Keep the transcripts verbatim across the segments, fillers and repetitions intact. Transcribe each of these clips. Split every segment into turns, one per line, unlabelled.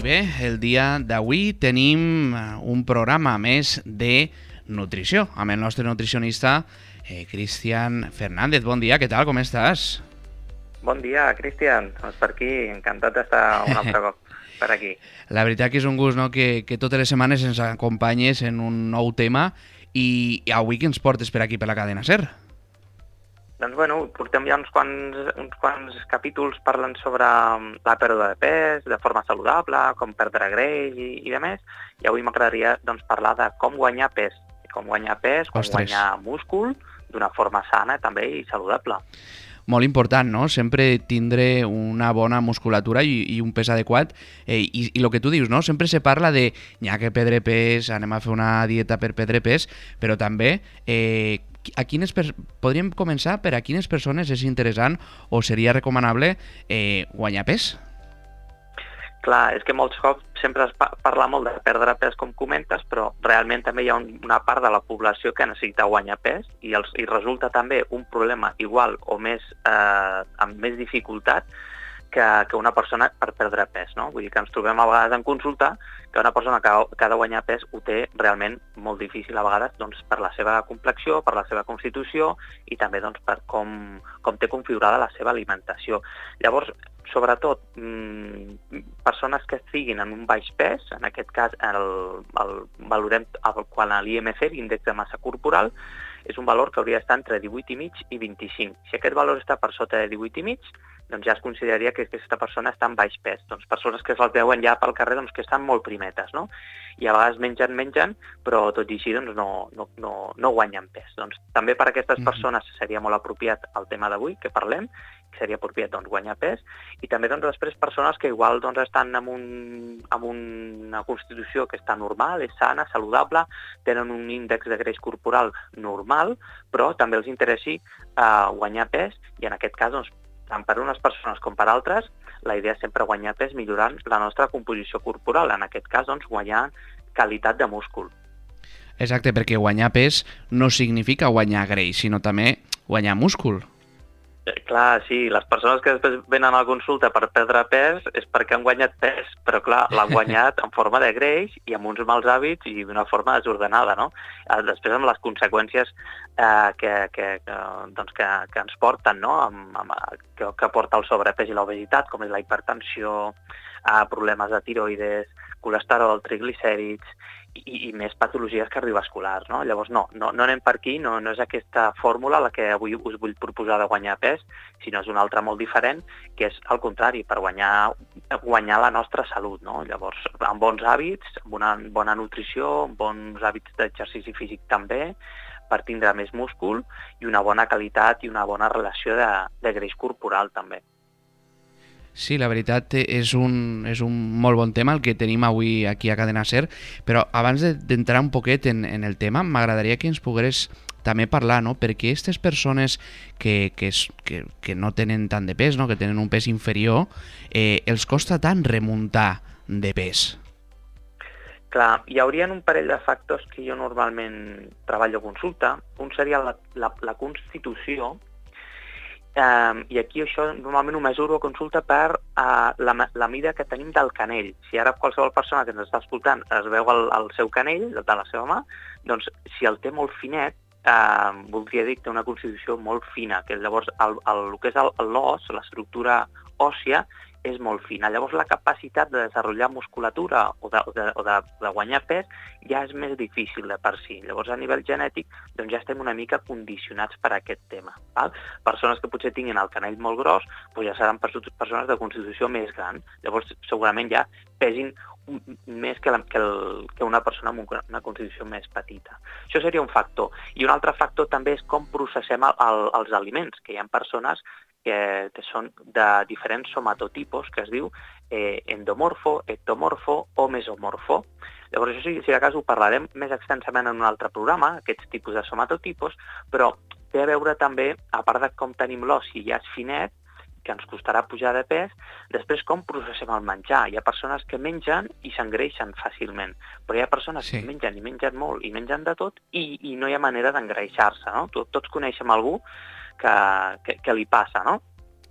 bé, el dia d'avui tenim un programa més de nutrició amb el nostre nutricionista eh, Cristian Fernández. Bon dia, què tal, com estàs?
Bon dia, Cristian. Doncs per aquí, encantat d'estar un altre cop per aquí.
La veritat que és un gust, no?, que, que totes les setmanes ens acompanyes en un nou tema i, i avui que ens portes per aquí per la cadena SER?
Doncs bueno, portem ja uns quants, uns quants capítols parlant sobre la pèrdua de pes, de forma saludable, com perdre greix i, i de més, i avui m'agradaria doncs, parlar de com guanyar pes, com guanyar pes, com
Ostres.
guanyar múscul d'una forma sana també i saludable.
Molt important, no? Sempre tindre una bona musculatura i, i un pes adequat. Eh, i, I el que tu dius, no? Sempre se parla de n'hi ha que perdre pes, anem a fer una dieta per perdre pes, però també eh, a quines podríem començar per a quines persones és interessant o seria recomanable eh, guanyar pes?
Clar, és que molts cops sempre es parla molt de perdre pes, com comentes, però realment també hi ha un, una part de la població que necessita guanyar pes i, els, i resulta també un problema igual o més eh, amb més dificultat que, que una persona per perdre pes, no? Vull dir que ens trobem a vegades en consulta que una persona que, que ha de guanyar pes ho té realment molt difícil a vegades doncs, per la seva complexió, per la seva constitució i també doncs, per com, com té configurada la seva alimentació. Llavors, sobretot, mmm, persones que estiguin en un baix pes, en aquest cas el, el valorem el, quan l'I M C, l'índex de massa corporal, és un valor que hauria d'estar entre divuit i mig i vint-i-cinc. Si aquest valor està per sota de divuit i mig, doncs ja es consideraria que aquesta persona està en baix pes. Doncs persones que se'ls veuen ja pel carrer doncs, que estan molt primetes, no? I a vegades mengen, mengen, però tot i així doncs, no, no, no, no guanyen pes. Doncs també per a aquestes persones seria molt apropiat el tema d'avui que parlem, que seria apropiat doncs, guanyar pes, i també doncs, després persones que igual doncs, estan amb, un, amb una constitució que està normal, és sana, saludable, tenen un índex de greix corporal normal, però també els interessi eh, guanyar pes, i en aquest cas doncs, tant per unes persones com per altres, la idea és sempre guanyar pes millorant la nostra composició corporal, en aquest cas doncs, guanyar qualitat de múscul.
Exacte, perquè guanyar pes no significa guanyar greix, sinó també guanyar múscul.
Eh, clar, sí, les persones que després venen a la consulta per perdre pes és perquè han guanyat pes, però clar, l'han guanyat en forma de greix i amb uns mals hàbits i d'una forma desordenada, no? Eh, després amb les conseqüències eh, que, que, que, doncs que, que ens porten, no? Amb, amb, que, que porta el sobrepès i l'obesitat, com és la hipertensió, eh, problemes de tiroides, colesterol, triglicèrids, i, i més patologies cardiovasculars, no? Llavors, no, no, no anem per aquí, no, no és aquesta fórmula la que avui us vull proposar de guanyar pes, sinó és una altra molt diferent, que és al contrari, per guanyar, guanyar la nostra salut, no? Llavors, amb bons hàbits, amb una bona nutrició, amb bons hàbits d'exercici físic també, per tindre més múscul i una bona qualitat i una bona relació de, de greix corporal també.
Sí, la veritat és un, és un molt bon tema el que tenim avui aquí a Cadena SER, però abans d'entrar un poquet en, en el tema, m'agradaria que ens pogueres també parlar, no? Perquè aquestes persones que, que, es, que, que no tenen tant de pes, no? Que tenen un pes inferior, eh, els costa tant remuntar de pes.
Clar, hi haurien un parell de factors que jo normalment treballo a consulta. Un seria la, la, la constitució, Um, i aquí això normalment ho mesuro a consulta per uh, la, la mida que tenim del canell. Si ara qualsevol persona que ens està escoltant es veu el, el seu canell, de la seva mà, doncs si el té molt finet, uh, voldria dir que té una constitució molt fina, que llavors el, el, el que és l'os, l'estructura òssia, és molt fina. Llavors la capacitat de desenvolupar musculatura o de, o de, o de, de guanyar pes ja és més difícil de per si. Llavors a nivell genètic doncs ja estem una mica condicionats per a aquest tema. Val? Persones que potser tinguin el canell molt gros doncs ja seran persones de constitució més gran. Llavors segurament ja pesin més que, la, que, el, que una persona amb una constitució més petita. Això seria un factor. I un altre factor també és com processem el, el, els aliments, que hi ha persones que, que són de diferents somatotipos, que es diu eh, endomorfo, ectomorfo o mesomorfo. Llavors, això, si, si de cas, ho parlarem més extensament en un altre programa, aquests tipus de somatotipos, però té a veure també, a part de com tenim l'os, si ja és finet, que ens costarà pujar de pes, després com processem el menjar. Hi ha persones que mengen i s'engreixen fàcilment, però hi ha persones sí. que mengen i mengen molt i mengen de tot i, i no hi ha manera d'engreixar-se, no? Tots coneixem algú que, que, que li passa, no?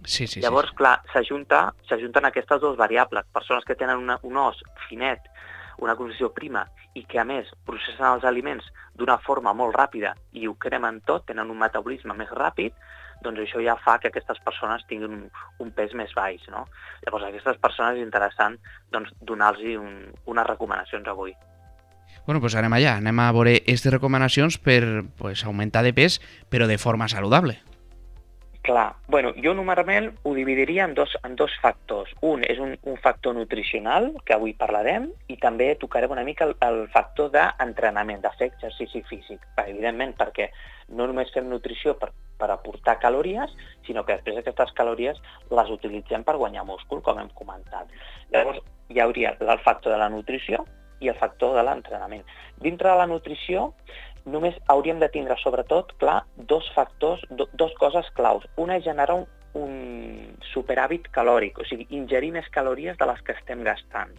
Sí, sí, sí.
Llavors,
sí.
clar, s'ajunta, s'ajunten aquestes dues variables. Persones que tenen una, un os finet, una constitució prima, i que, a més, processen els aliments d'una forma molt ràpida i ho cremen tot, tenen un metabolisme més ràpid, doncs això ja fa que aquestes persones tinguin un, un pes més baix, no? Llavors, a aquestes persones és interessant doncs, donar-los un, unes recomanacions avui.
Bueno, pues anem allà, anem a veure aquestes recomanacions per pues, augmentar de pes, però de forma saludable.
Clar, bueno, jo normalment ho dividiria en dos, en dos factors. Un és un, un factor nutricional, que avui parlarem, i també tocarem una mica el, el factor d'entrenament, de fer exercici físic. Evidentment, perquè no només fem nutrició per, per aportar calories, sinó que després aquestes calories les utilitzem per guanyar múscul, com hem comentat. Llavors, hi hauria el factor de la nutrició i el factor de l'entrenament. Dintre de la nutrició, només hauríem de tindre, sobretot, clar, dos factors, do, dos coses claus. Una és generar un, un superàvit calòric, o sigui, ingerir més calories de les que estem gastant.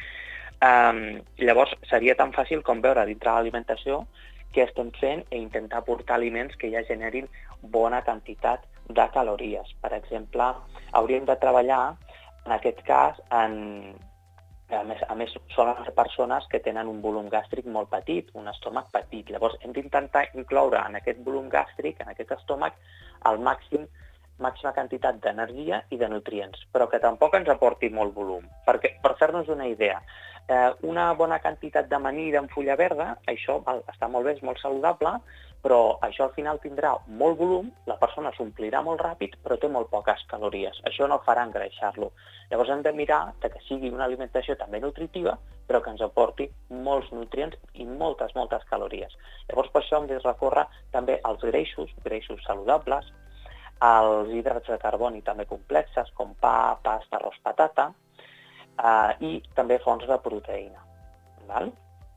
Um, llavors, seria tan fàcil com veure dintre de l'alimentació què estem fent i intentar aportar aliments que ja generin bona quantitat de calories. Per exemple, hauríem de treballar, en aquest cas, en... A més, a més, solen ser persones que tenen un volum gàstric molt petit, un estómac petit. Llavors, hem d'intentar incloure en aquest volum gàstric, en aquest estómac, el màxim, màxima quantitat d'energia i de nutrients, però que tampoc ens aporti molt volum. Perquè, per fer-nos una idea, eh, una bona quantitat d'amanida en fulla verda, això val, està molt bé, és molt saludable, però això al final tindrà molt volum, la persona s'omplirà molt ràpid, però té molt poques calories. Això no farà engreixar-lo. Llavors hem de mirar que sigui una alimentació també nutritiva, però que ens aporti molts nutrients i moltes, moltes calories. Llavors per això hem de recórrer també als greixos, greixos saludables, als hidrats de carboni també complexes, com pa, pasta, arròs, patata, eh, i també fonts de proteïna. Val?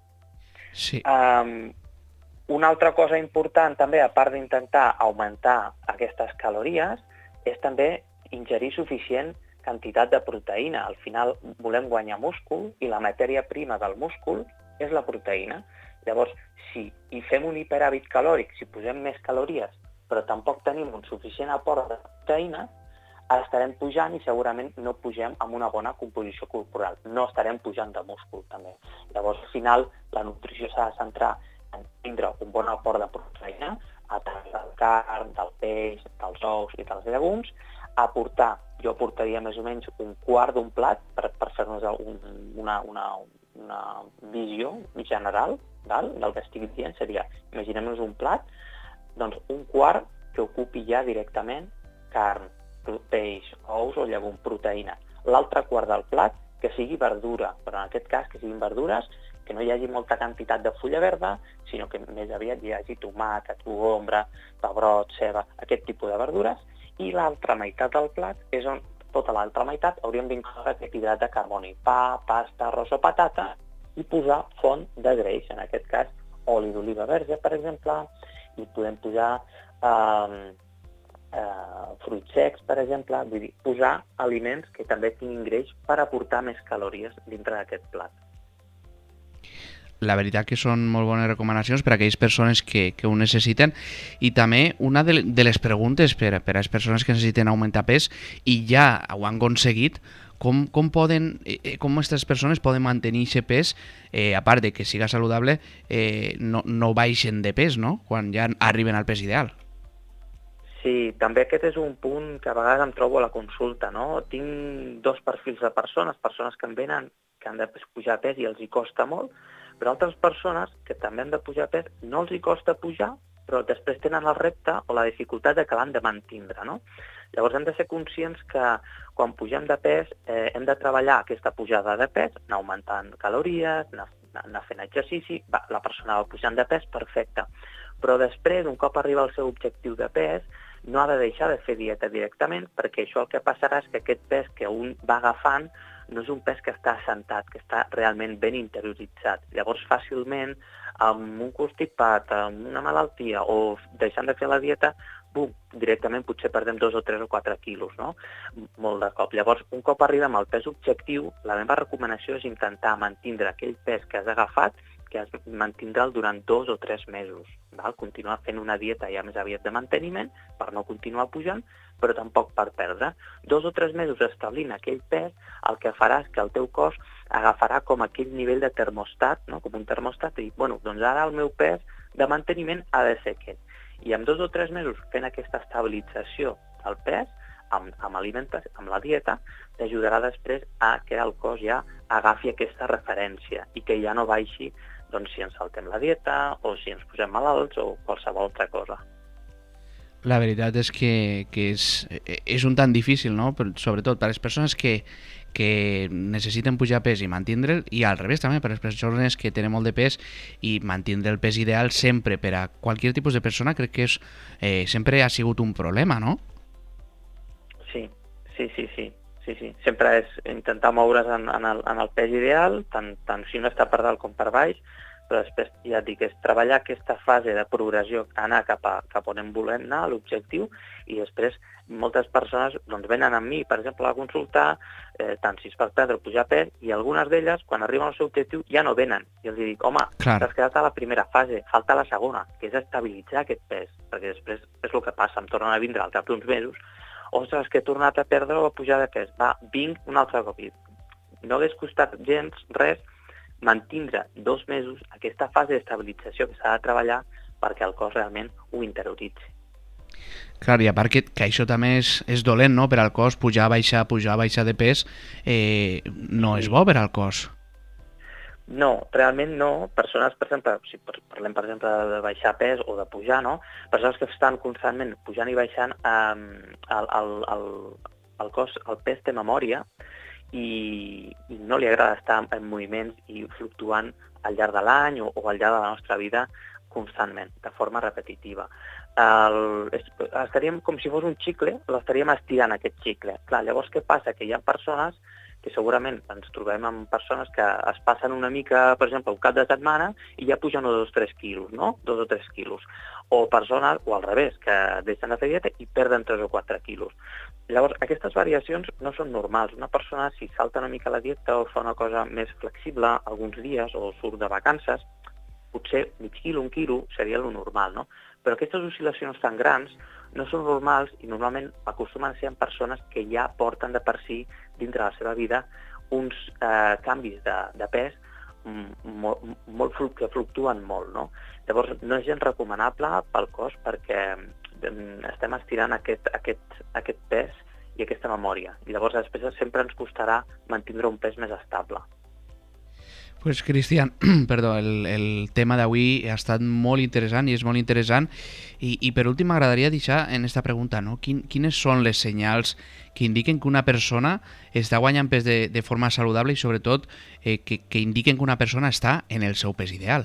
Sí.
Um, una altra cosa important també, a part d'intentar augmentar aquestes calories, és també ingerir suficient quantitat de proteïna. Al final volem guanyar múscul i la matèria prima del múscul és la proteïna. Llavors, si hi fem un hiperàvit calòric, si posem més calories, però tampoc tenim un suficient aport de proteïna, estarem pujant i segurament no pugem amb una bona composició corporal. No estarem pujant de múscul, també. Llavors, al final, la nutrició s'ha de centrar en tindre un bon aport de proteïna, a través del carn, del peix, dels ous i dels llegums, aportar, jo aportaria més o menys un quart d'un plat per, per fer-nos un, una, una, una visió general val? Del que estic dient. Seria, imaginem-nos un plat, doncs un quart que ocupi ja directament carn, peix, ous o llegum, proteïna. L'altre quart del plat que sigui verdura, però en aquest cas que siguin verdures que no hi hagi molta quantitat de fulla verda, sinó que més aviat hi hagi tomàquet, cogombre, pebrot, ceba, aquest tipus de verdures, i l'altra meitat del plat és on tota l'altra meitat hauríem d'incloure aquest hidrat de carboni, pa, pasta, arròs o patata, i posar font de greix, en aquest cas oli d'oliva verge, per exemple, i podem posar eh, eh, fruits secs, per exemple, vull dir, posar aliments que també tinguin greix per aportar més calories dintre d'aquest plat.
La veritat que són molt bones recomanacions per a aquelles persones que, que ho necessiten, i també una de, de les preguntes per, per a les persones que necessiten augmentar pes i ja ho han aconseguit, com, com poden, eh, com aquestes persones poden mantenir aquest pes, eh, a part de que siga saludable, eh, no, no baixen de pes, no?, quan ja arriben al pes ideal.
Sí, també aquest és un punt que a vegades em trobo a la consulta, no? Tinc dos perfils de persones, persones que em venen que han de pujar pes i els hi costa molt, però altres persones que també han de pujar pes no els hi costa pujar, però després tenen el repte o la dificultat de que l'han de mantindre, no? Llavors hem de ser conscients que quan pugem de pes eh, hem de treballar aquesta pujada de pes, anar augmentant calories, anar, anar fent exercici, va, la persona va pujant de pes, perfecte. Però després, un cop arriba al seu objectiu de pes, no ha de deixar de fer dieta directament, perquè això el que passarà és que aquest pes que un va agafant no és un pes que està assentat, que està realment ben interioritzat. Llavors, fàcilment, amb un constipat, amb una malaltia o deixant de fer la dieta, bum, directament potser perdem dos o tres o quatre quilos, no? Molt de cop. Llavors, un cop arribem al pes objectiu, la meva recomanació és intentar mantindre aquell pes que has agafat que has de mantindre'l durant dos o tres mesos. Val? Continuar fent una dieta ja més aviat de manteniment per no continuar pujant, però tampoc per perdre. Dos o tres mesos establint aquell pes, el que farà és que el teu cos agafarà com aquell nivell de termostat, no? Com un termostat, i dir, bueno, doncs ara el meu pes de manteniment ha de ser aquest. I en dos o tres mesos fent aquesta estabilització del pes, amb, amb alimentació, amb la dieta, t'ajudarà després a que el cos ja agafi aquesta referència i que ja no baixi doncs, si ens saltem la dieta o si ens posem malalts o qualsevol altra cosa.
La veritat és que, que és, és un tant difícil, no? Però, sobretot per a les persones que, que necessiten pujar pes i mantindre'l, i al revés també per a les persones que tenen molt de pes i mantindre el pes ideal sempre per a qualsevol tipus de persona crec que és, eh, sempre ha sigut un problema, no?
Sí, sí, sí, sí. sí, sí. Sempre és intentar moure's en, en, el, en el pes ideal, tant, tant si no està per dalt com per baix, però després, ja et dic, és treballar aquesta fase de progressió, anar cap, a, cap on en volem anar, a l'objectiu, i després moltes persones doncs, venen amb mi, per exemple, a consultar, eh, tant si és per perdre o pujar pes, i algunes d'elles, quan arriben al seu objectiu, ja no venen. I els dic, home, t'has quedat a la primera fase, falta la segona, que és estabilitzar aquest pes, perquè després és el que passa, em tornen a vindre al cap d'uns mesos, ostres, que he tornat a perdre o a pujar de pes, va, vinc un altre cop. No hagués costat gens, res, mantindre dos mesos aquesta fase d'estabilització que s'ha de treballar perquè el cos realment ho interioritzi.
Clar, i a part que, que això també és, és dolent, no?, per al cos, pujar, baixar, pujar, baixar de pes, eh, no sí. és bo per al cos.
No, realment no. Persones, per exemple, si parlem per exemple de baixar pes o de pujar, no? Persones que estan constantment pujant i baixant, eh, el, el, el, el cos, el pes té memòria, i, i no li agrada estar en moviments i fluctuant al llarg de l'any o, o al llarg de la nostra vida constantment, de forma repetitiva. El, estaríem com si fos un xicle, l'estaríem estirant aquest xicle. Clar, llavors què passa? Que hi ha persones que segurament ens trobem amb persones que es passen una mica, per exemple, un cap de setmana i ja pugen dos o tres quilos, no? Dos o tres quilos. O persones, o al revés, que deixen de fer dieta i perden tres o quatre quilos. Llavors, aquestes variacions no són normals. Una persona, si salta una mica la dieta o fa una cosa més flexible alguns dies o surt de vacances, potser mig quilo, un quilo seria el normal, no? Però aquestes oscil·lacions tan grans no són normals i normalment acostumen a ser en persones que ja porten de per si dintre la seva vida uns eh, canvis de, de pes molt, molt, que fluctuen molt, no? Llavors no és gens recomanable pel cos perquè estem estirant aquest, aquest, aquest pes i aquesta memòria. I llavors després sempre ens costarà mantindre un pes més estable.
Pues Cristian, perdó, el, el tema d'avui ha estat molt interessant i és molt interessant i, i per últim m'agradaria deixar en esta pregunta, no? Quin, quines són les senyals que indiquen que una persona està guanyant pes de, de forma saludable i sobretot eh, que, que indiquen que una persona està en el seu pes ideal?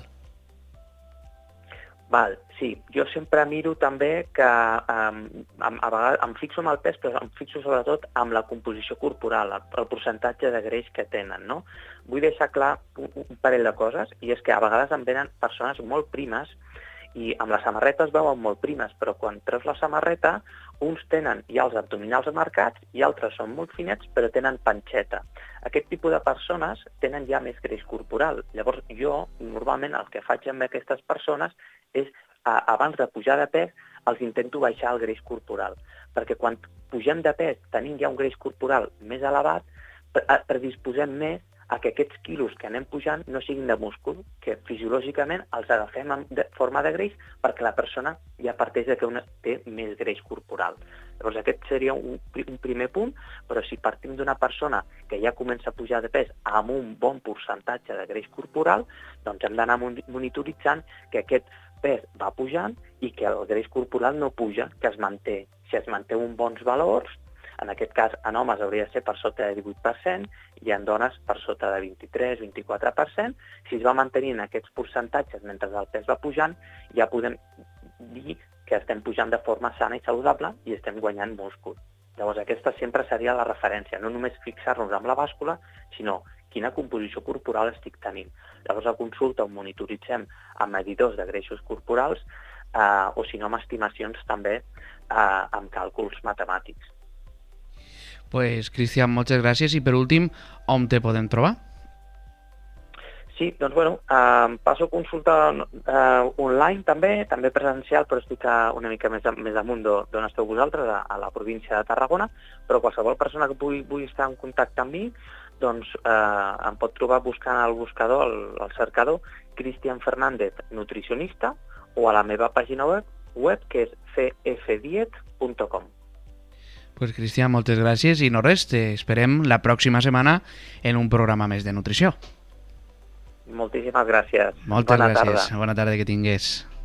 Val, sí, jo sempre miro també que um, a vegades em fixo en el pes, però em fixo sobretot amb la composició corporal, el, el percentatge de greix que tenen, no? Vull deixar clar un, un parell de coses, i és que a vegades em venen persones molt primes i amb la samarreta es veuen molt primes, però quan treus la samarreta, uns tenen ja els abdominals marcats i altres són molt finets però tenen panxeta. Aquest tipus de persones tenen ja més greix corporal. Llavors jo, normalment, el que faig amb aquestes persones és, a, abans de pujar de pes, els intento baixar el greix corporal, perquè quan pugem de pes tenint ja un greix corporal més elevat, predisposem més a que aquests quilos que anem pujant no siguin de múscul, que fisiològicament els agafem en de forma de greix perquè la persona ja parteix de que una té més greix corporal. Llavors aquest seria un, un primer punt, però si partim d'una persona que ja comença a pujar de pes amb un bon percentatge de greix corporal, doncs hem d'anar monitoritzant que aquest pes va pujant i que el greix corporal no puja, que es manté. Si es manté uns bons valors, en aquest cas en homes hauria de ser per sota de divuit per cent i en dones per sota de vint-i-tres a vint-i-quatre per cent. Si es va mantenint aquests percentatges mentre el pes va pujant, ja podem dir que estem pujant de forma sana i saludable i estem guanyant múscul. Llavors aquesta sempre seria la referència, no només fixar-nos amb la bàscula, sinó quina composició corporal estic tenint. Llavors a consulta ho monitoritzem amb medidors de greixos corporals eh, o si no amb estimacions també eh, amb càlculs matemàtics.
Pues, Cristian, moltes gràcies. I per últim, on te podem trobar?
Sí, doncs bueno, eh, passo consulta eh, online també, també presencial, però estic a, una mica més, més amunt d'on esteu vosaltres, a, a la província de Tarragona, però qualsevol persona que pugui, pugui estar en contacte amb mi, doncs eh, em pot trobar buscant al buscador, al, al cercador, Cristian Fernández, nutricionista, o a la meva pàgina web, web que és c f diet punt com.
Pues Cristian, moltes gràcies i no res, t'esperem la pròxima setmana en un programa més de nutrició.
Moltíssimes gràcies.
Moltes
Bona
gràcies.
tarda.
Bona tarda que tingués.